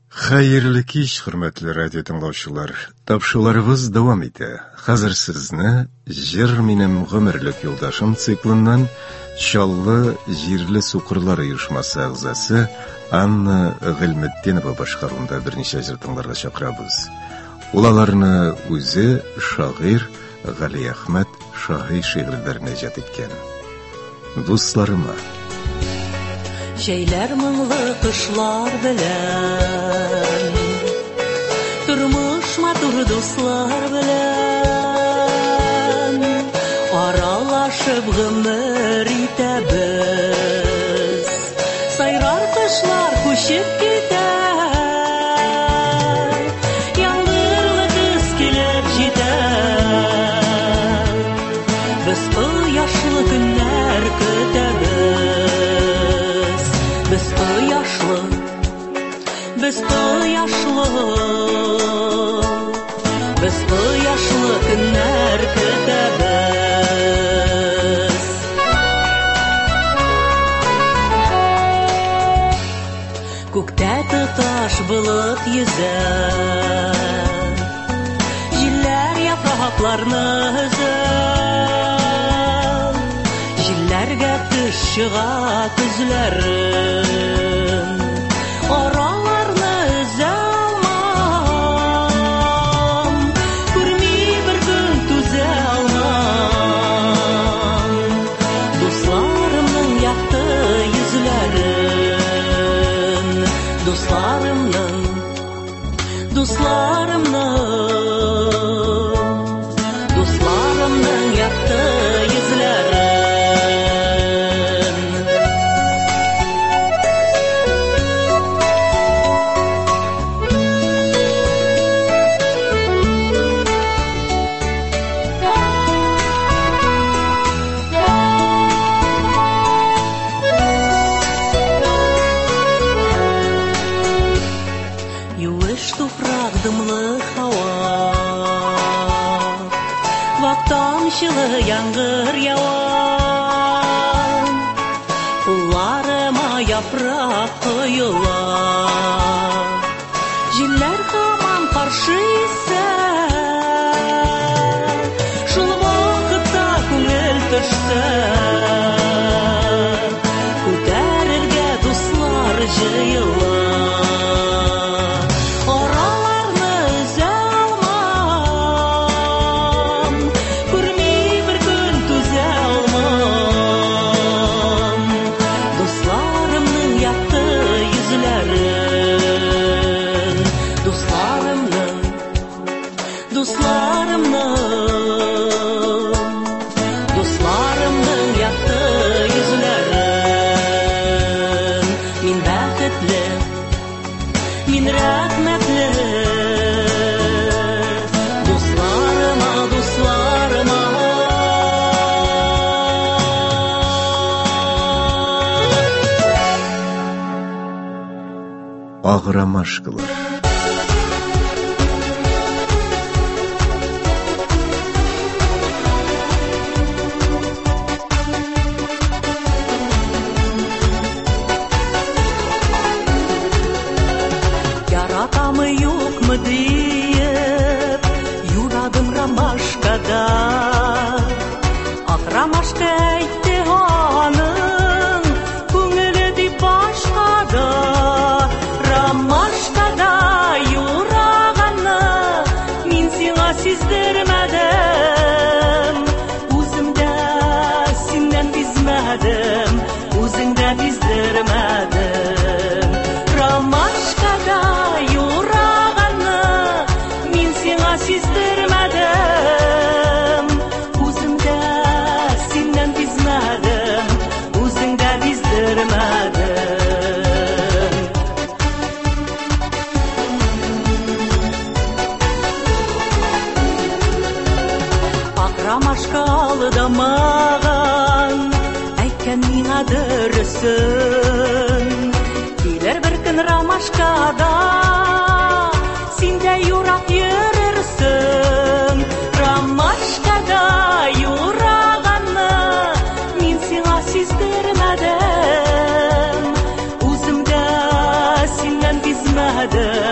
Xayrli kech, hurmatli radio tinglovchilar. Topshirlarimiz davom etadi. Hozir sizni Jir menim g'umrlik yo'ldoshim siklidan Sholli Jirli Suqurlar uyushmasi a'zosi Anna G'ilmiddinova boshqaruvida bir necha jir tinglarga chaqiramiz. Ularni o'zi shoir G'ali Ahmad shohiy she'rlarini ijod etgan. Do'stlarim, Şeyler mыңlı kışlar bilen, Turmuş matur dostlar bilen, Aralaşıp gümür itəbiz, Sayrar kışlar kuşup gider, Yağmurlu kız gelip gider, Biz bu yaşlı günler kütəbiz, Biz bu yaşlı günler kütəbiz. Көктә тоташ bulut yüzer, Jiller yapraklарны üzer, Jillerge төш чыга күзләрем, Oralarını üze almam, Күрми bir gün түзә almam, Dostlarımның yaktı yüzlerin, Dostlarımның yaktı yüzlerin. Dımlı hava, Vaktamşılı yağmur yavan, Kullarıma yaprak koyular, Jiller hamam karşı ise, Şul vakıtta көңіл düşse, Көтәрелге dostlar jıyılar, Dostlarımның yaktı yüzlerin, Min bәхетле, min rәхмәтле, Dostlarıma, dostlarıma. Ağramашкалар. Yaratамы юкмы диеп, Юрадым ромашкада, Ак ромашка әйтте аның, Күңеле дип башкада, Ромашкада юраганы, Мин сиңа сиздермәдем, Үземдә синнән бизмәдем, Үзеңдә биздермәдем, Ромашкада юраганы, Мин сиңа сиздермәдем, Үземдә синнән бизмәдем, Үзеңдә биздермәдем. Ак ромашка алдамаган, Әйткән миңа дөресен, Килер бер көн ромашкада, Син дә юрак йөрерсең, Ромашкада юраганы, Мин сиңа сиздермәдем, Үземдә синнән бизмәдем,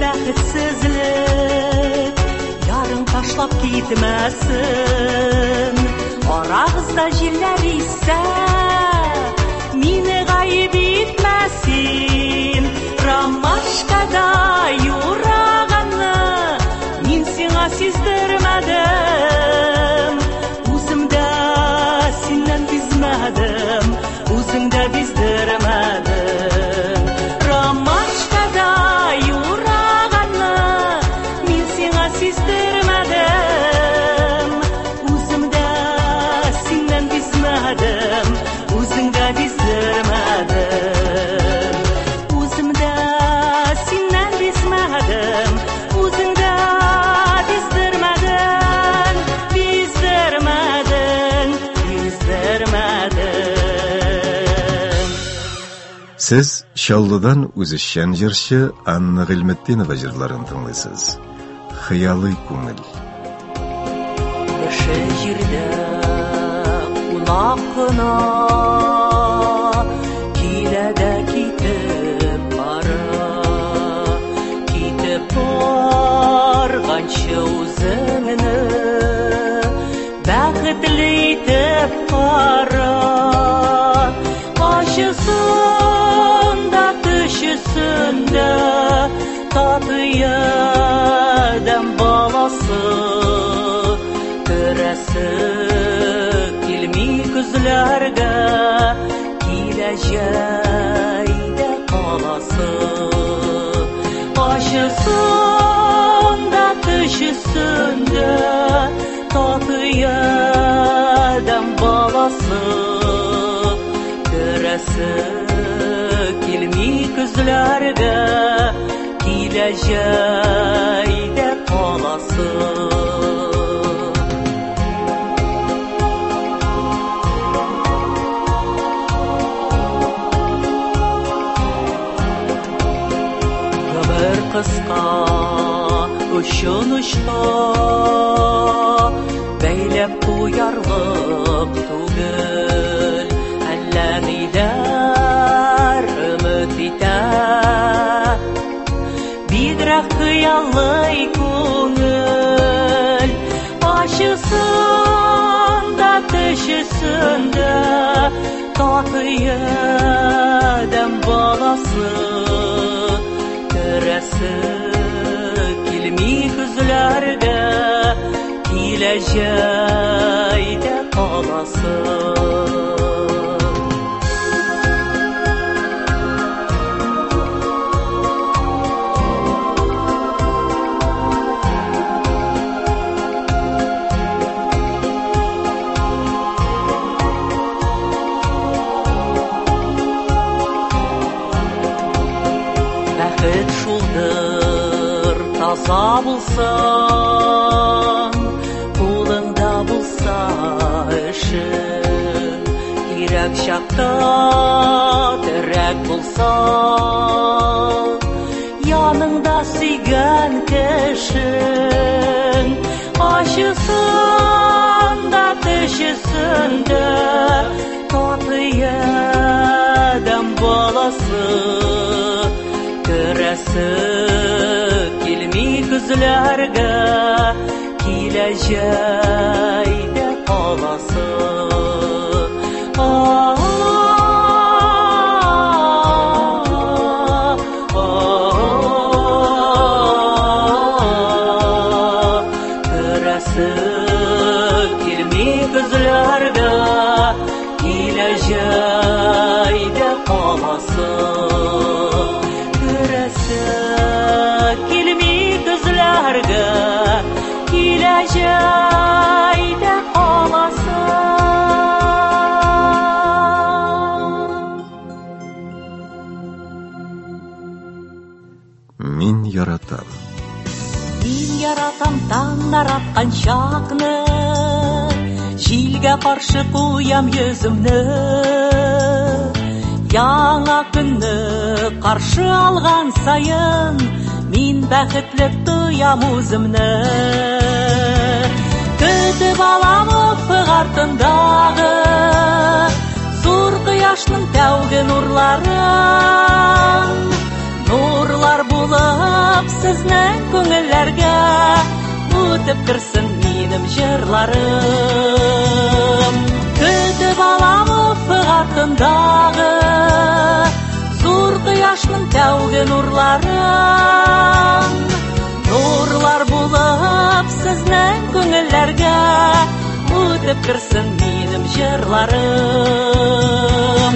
бәхетсізлік ярың ташлап кетмәсін. Арағызда желләр исә мине ғайып етмәсін. Ромашкада юрағаны мин сиңа сиздермәдем. Үземдә синнән бизмәдем, үзеңдә биздермәдем. Ромашкада юрағаны мин сиңа сиздермәдем. Үземдә синнән бизмәдем, үзеңдә биздермәдем. Үземдә синнән бизмәдем, үзеңдә биздермәдем. Сіз Шаллыдан үзешчән җырчы Анна Гыйлметдинова җырларын тыңлыйсыз. Хыялый күңел. Кеше җирдә кунак кына килә дә китеп бара. Китеп барганчы үзеңне бәхетле итеп кара. Ачысында төшесендә татыядам баласы. Көрәсе килми күзләргә киләҗәйдә каласы. Ачысында төшесендә татыядам баласы. Көрәсе килми күзләргә киләҗәйдә каласы. Гомер кыска өчен очта бәйләп куярлык түгел. Әллә ниләр өмет итә бигрәк хыялый күңел. Ачысында төшесендә татыядам баласы. Көрәсе килми күзләргә киләҗәйдә каласы. Бәхет шулдыр таза булсаң, кулыңда булса эшең, кирәк чакта терәк булсаң, яныңда сөйгән кешең. Ачысында төшесендә татыядам баласы. Көрәсе килми күзләргә киләҗәйдә каласы. Көрәсе килми күзләргә киләҗәйдә каласы. Килми күзләргә киләҗәйдә каласы. Мин яратам. Мин яратам таң яраткан чакны, җилгә каршы куям йөземне. Яңа көнне каршы алган саен мин бәхетле тоям үземне. Көтеп алам уфык артындагы зур кояшның тәүге нурларын. Нурлар булып сезнең күңелләргә үтеп керсен минем җырларым. Көтеп алам уфык артындагы зур кояшның тәүге нурларын. Нурлар булып сезнең күңелләргә үтеп керсен минем җырларым.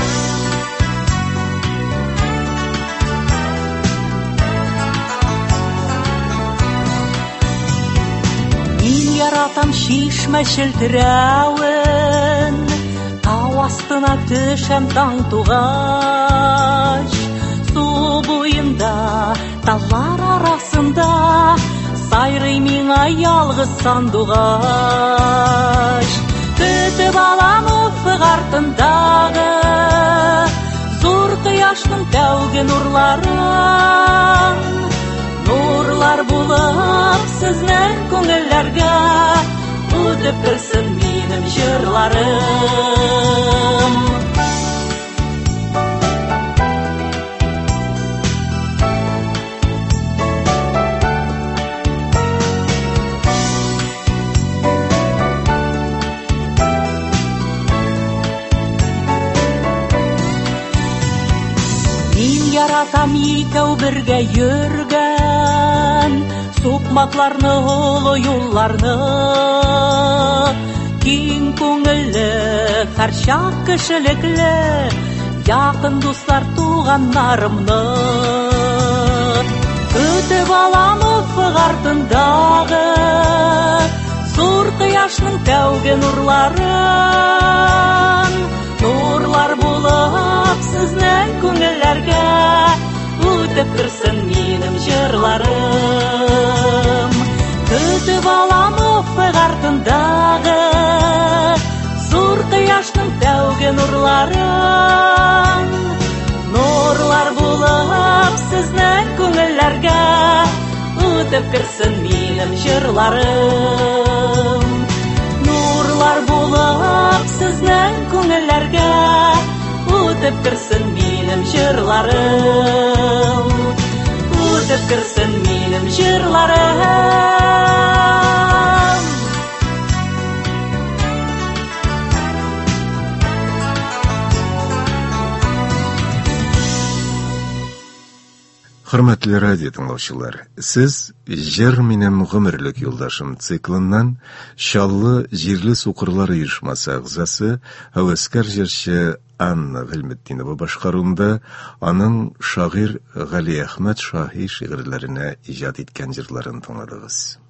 Мин яратам чишмә челтерәвен, тау астына төшәм таң тугач. Су буенда, таллар арасында сайрый миңа ялгыз сандугач. Көтеп алам уфык артындагы зур кояшның тәүге нурларын. Нурлар булып сезнең күңелләргә үтеп керсен минем җырларым. Мин яратам икәү бергә йөргән сукмакларны, олы юлларны. Киң күңелле, һәр чак кешелекле, якын дуслар туганнарымны. Көтеп алам уфык артындагы зур кояшның тәүге нурларын. Нурлар булып сезнең күңелләргә үтеп керсен минем җырларым. Көтеп алам уфык артындагы зур кояшның тәүге нурларын. Нурлар булып сезнең күңелләргә үтеп керсен минем җырларым. Нурлар булып сезнең күңелләргә үтеп керсен минем җырларым. Үтеп керсен минем җырларым. Хөрмәтле радио тыңлаучылар, сез «Җыр минем гомерлек юлдашым» циклыннан Чаллы җирле сукырлар оешмасы әгъзасы, һәвәскәр җырчы Анна Гыйлметдинова башкаруында аның шагыйрь Гали Әхмәт Шаһи шигырьләренә иҗат иткән җырларын тыңладыгыз.